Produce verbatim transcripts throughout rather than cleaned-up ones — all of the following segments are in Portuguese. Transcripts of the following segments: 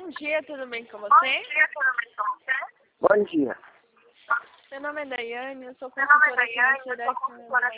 dia, tudo bem com você? Bom dia. Meu nome é Daiane, eu sou consultora financeira aqui no Banco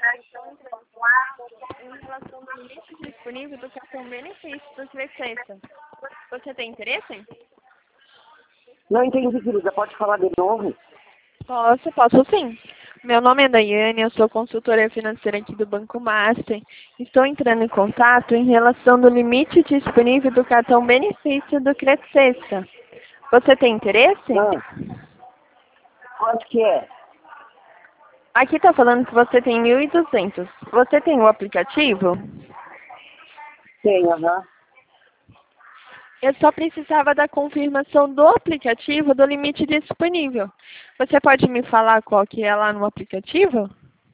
em relação ao limite disponível do cartão benefício do Crescenta. Você tem interesse? Não entendi, querida. Pode falar de novo? Posso, posso sim. Meu nome é Daiane, eu sou consultora financeira aqui do Banco Master. Estou entrando em contato em relação do limite disponível do cartão benefício do Crescenta. Você tem interesse? Ah. Quanto que é? Aqui está falando que você tem mil e duzentos. Você tem o aplicativo? Tem, aham. Eu só precisava da confirmação do aplicativo do limite disponível. Você pode me falar qual que é lá no aplicativo?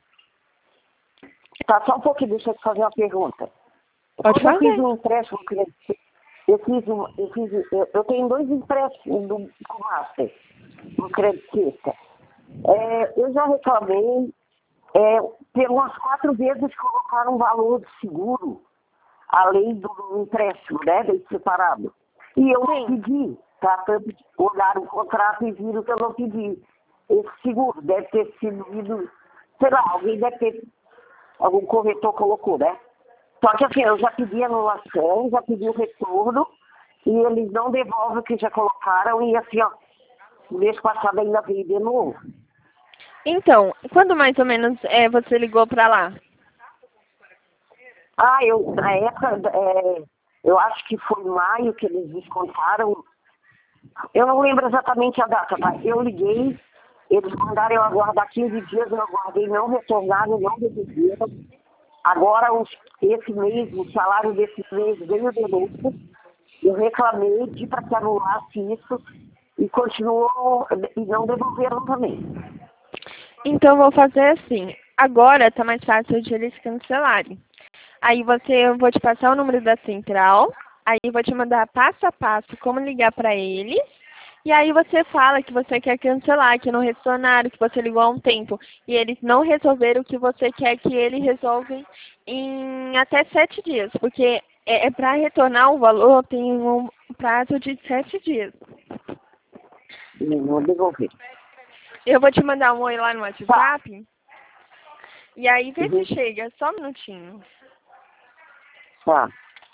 Tá, só um pouquinho, deixa eu te fazer uma pergunta. Pode Quando eu fiz fazer. um empréstimo, eu fiz um, eu fiz, eu, eu tenho dois empréstimos do do Master, do Creditista. É, eu já reclamei, é, por umas quatro vezes colocaram um valor de seguro, além do empréstimo, né, desse separado. E eu não Sim. pedi, tá? Tanto que olharam o contrato e viram que eu não pedi. Esse seguro deve ter sido, ido, sei lá, alguém deve ter, algum corretor colocou, né? Só que assim, eu já pedi anulação, já pedi o retorno, e eles não devolvem o que já colocaram, e assim, ó, mês passado ainda veio de novo. Então, quando mais ou menos é, você ligou para lá? Ah, eu, na época, é, eu acho que foi em maio que eles descontaram. Eu não lembro exatamente a data, tá? Eu liguei, eles mandaram eu aguardar quinze dias, eu aguardei, não retornaram, não devolveram. Agora, os, esse mês, o salário desse mês veio de novo. Eu reclamei, pedi para que anulasse isso e continuou, e não devolveram também. Então, vou fazer assim. Agora tá mais fácil de eles cancelarem. Aí você, eu vou te passar o número da central, aí eu vou te mandar passo a passo como ligar para eles, e aí você fala que você quer cancelar, que não retornaram, que você ligou há um tempo, e eles não resolveram o que você quer que eles resolvem em até sete dias, porque é, é para retornar o valor tem um prazo de sete dias. E não devolveram. Eu vou te mandar um oi lá no WhatsApp, e aí vê Uhum. se chega, só um minutinho. Tá.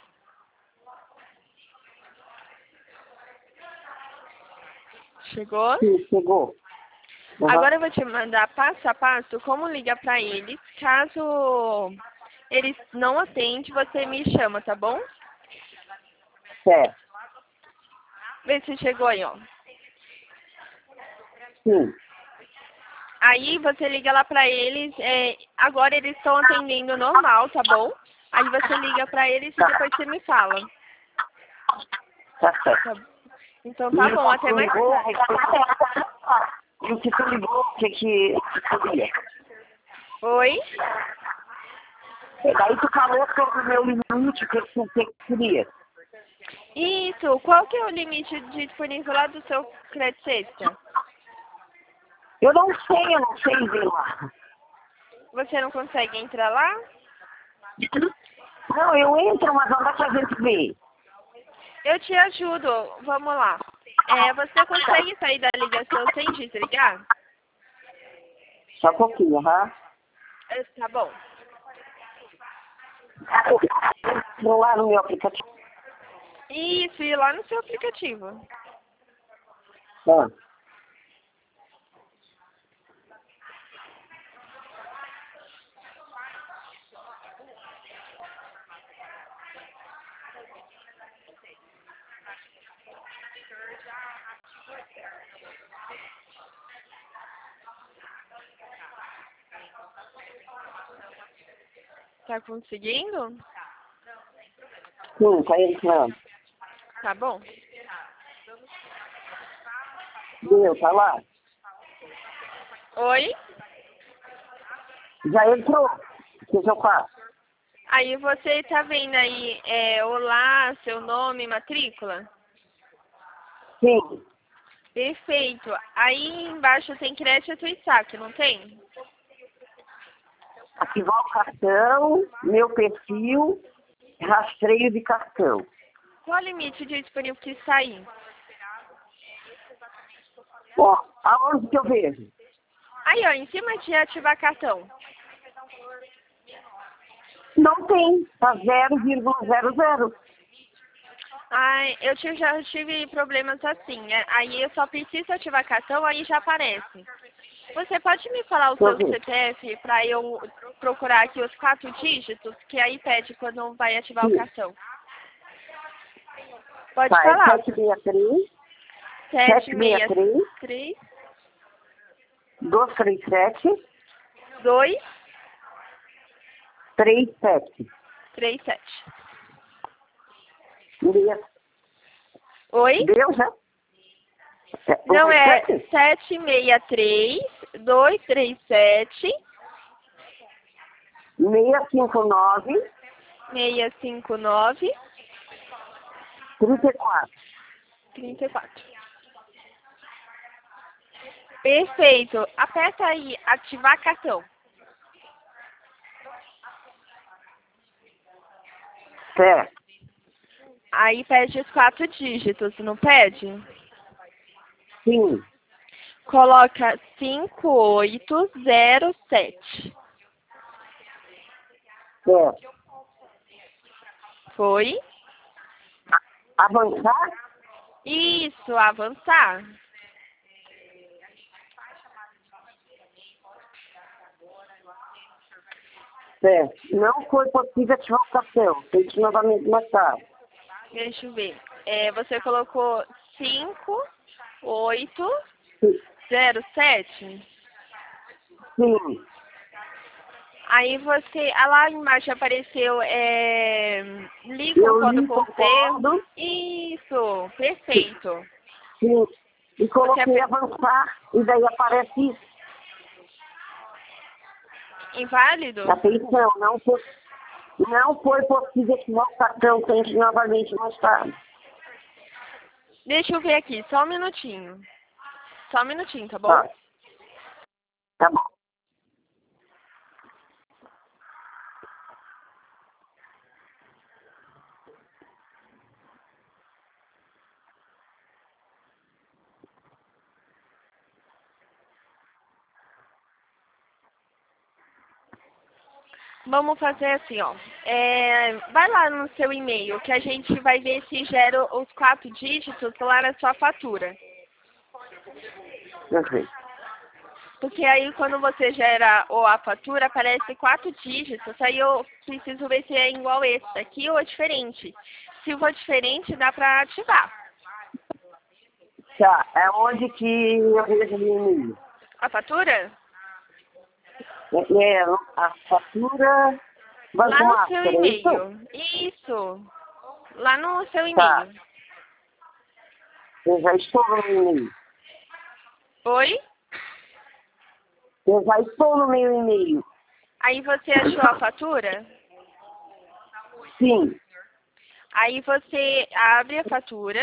Chegou? Sim, chegou. Uhum. Agora eu vou te mandar passo a passo como ligar para eles. Caso eles não atendem, você me chama, tá bom? Certo. Vê se chegou aí, ó. Sim. Aí você liga lá para eles. É, agora eles estão atendendo normal, tá bom? Aí você liga para eles e depois você me fala. Tá certo. Tá? Então tá bom, até mais tarde. E o que tu ligou, o que que tu queria? Oi? Daí tu falou sobre o meu limite, o que que tu queria? Isso, qual que é o limite disponível lá do seu Credit Sexta? Eu não sei, eu não sei ver lá. Você não consegue entrar lá? Não, eu entro, mas onde é que a gente vê? Eu te ajudo, vamos lá. É, você consegue sair da ligação sem desligar? Só um pouquinho, aham. É, tá bom. Vou lá no meu aplicativo. Isso, e lá no seu aplicativo. Ah. Tá conseguindo? Sim, tá entrando. Tá bom. Deu, tá lá. Oi? Já entrou. O que que eu faço? Aí você tá vendo aí, é, olá, seu nome, matrícula? Sim. Perfeito. Aí embaixo tem crédito e saque, não tem? Ativar o cartão, meu perfil, rastreio de cartão. Qual o limite de disponível que está aí? Ó, aonde que eu vejo? Aí, ó, em cima de ativar cartão. Não tem, tá zero vírgula zero zero. Ai, eu tive, já tive problemas assim, né? Aí eu só preciso ativar cartão, aí já aparece. Você pode me falar o Deixa eu seu ver. C P F para eu procurar aqui os quatro dígitos, que aí pede quando vai ativar o Sim. cartão? Pode Tá, é falar. sete seis três, sete sete seis seis três, três, dois três sete, dois três sete. três sete. Beleza. Oi? Deu, já? É, Não, o é sete? sete seis três, dois três sete, seis cinco nove, seis cinco nove, trinta e quatro. trinta e quatro. Perfeito. Aperta aí, ativar cartão. Certo. Aí pede os quatro dígitos, não pede? Sim. Coloca cinco oito zero sete. Certo. Foi? A- Avançar? Isso, avançar. Certo. Não foi possível ativar o cartão. Tente novamente mais tarde. Deixa eu ver. É, você colocou cinco oito Sim. zero sete. Sim. Aí você, ah, lá embaixo apareceu, é, li Eu concordo li, com o termo. concordo. Isso, perfeito. Sim. E Você coloquei aper... avançar. E daí aparece isso. Inválido? Atenção, não foi, não foi possível ativar o cartão. Tente novamente mais tarde. Deixa eu ver aqui, só um minutinho. Só um minutinho, tá bom? Tá. Tá bom. Vamos fazer assim, ó. É, vai lá no seu e-mail que a gente vai ver se gera os quatro dígitos lá na sua fatura. Perfeito. Porque aí quando você gera ou a fatura, aparece quatro dígitos. Aí eu preciso ver se é igual esse daqui ou é diferente. Se for diferente, dá pra ativar. Tá. É onde que eu vejo o e-mail? A fatura? É, é, a fatura Banco Lá no seu Master, é isso? e-mail. Isso. Lá no seu Tá. e-mail. Eu já estou no meu e-mail. Oi? Eu já estou no meu e-mail. Aí você achou a fatura? Sim, Aí você abre a fatura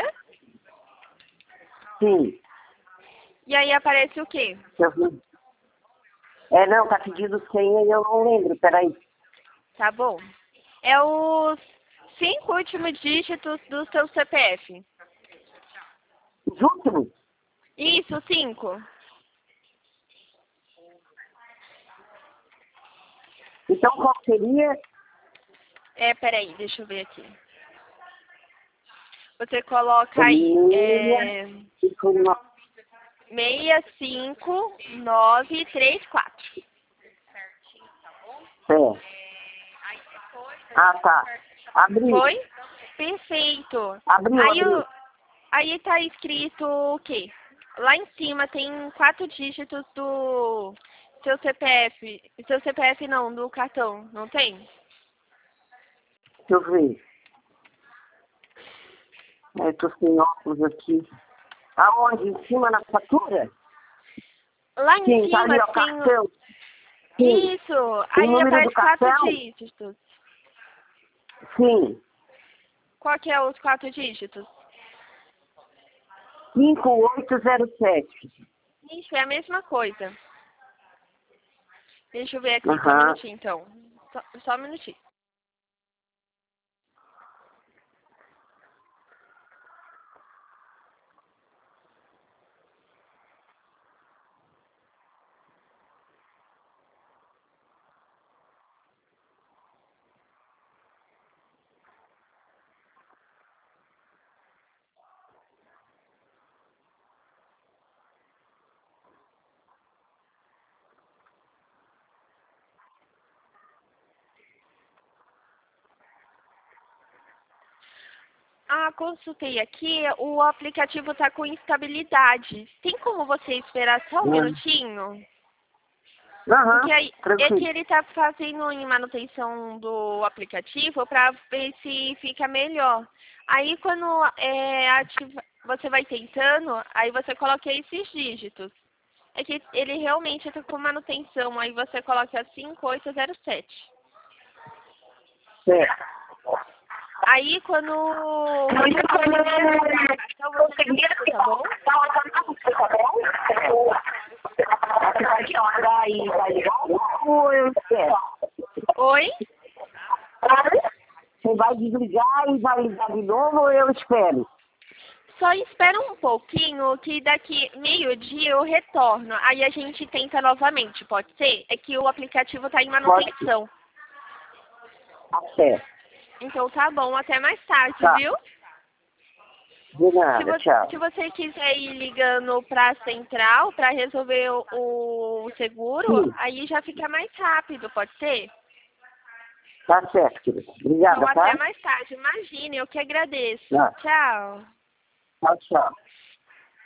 sim. e aí aparece o quê? Eu vi. É, não, tá pedindo senha e eu não lembro, peraí. Tá bom? É os cinco últimos dígitos do seu C P F. Os últimos? Isso, cinco. Então qual seria? É, peraí, deixa eu ver aqui. Você coloca aí, é, seis cinco nove três quatro. É. Ah, tá. Abriu. Foi? Perfeito. Abriu, Aí, abriu. o- aí tá escrito o quê? Lá em cima tem quatro dígitos do seu C P F. Seu C P F não, do cartão, não tem? Deixa eu ver. É, eu tô sem óculos aqui. Aonde? Em cima na fatura? Lá em Sim, tá ali, cima ó, tem o- cartão. Sim. Isso, O aí número do aparece quatro cartão? dígitos. Sim. Qual que é os quatro dígitos? cinco oito zero sete. Isso, é a mesma coisa. Deixa eu ver aqui, só um Aham. minutinho então. Só, só um minutinho. ah, consultei aqui, o aplicativo está com instabilidade. Tem como você esperar só um Hum. minutinho? Aham, Porque aí, é tranquilo. que ele está fazendo em manutenção do aplicativo para ver se fica melhor. Aí quando é, ativa, você vai tentando, aí você coloca esses dígitos. É que ele realmente está com manutenção, aí você coloca cinco oito zero sete. Certo. Aí quando você conseguir, então você me avisa, tá bom? Daí, daí, ou eu espero? Oi? Você vai desligar e vai ligar de novo ou eu espero? Só espera um pouquinho que daqui meio-dia eu retorno. Aí a gente tenta novamente, pode ser? É que o aplicativo está em manutenção. Tá certo. Então tá bom, até mais tarde, Tá. viu? De Se nada, você, tchau. se você quiser ir ligando para a central para resolver o, o seguro, Sim. aí já fica mais rápido, pode ser? Tá certo, querida. Então Obrigada, até tá? mais tarde. Imagine, eu que agradeço. Tá. Tchau. Tchau, tchau.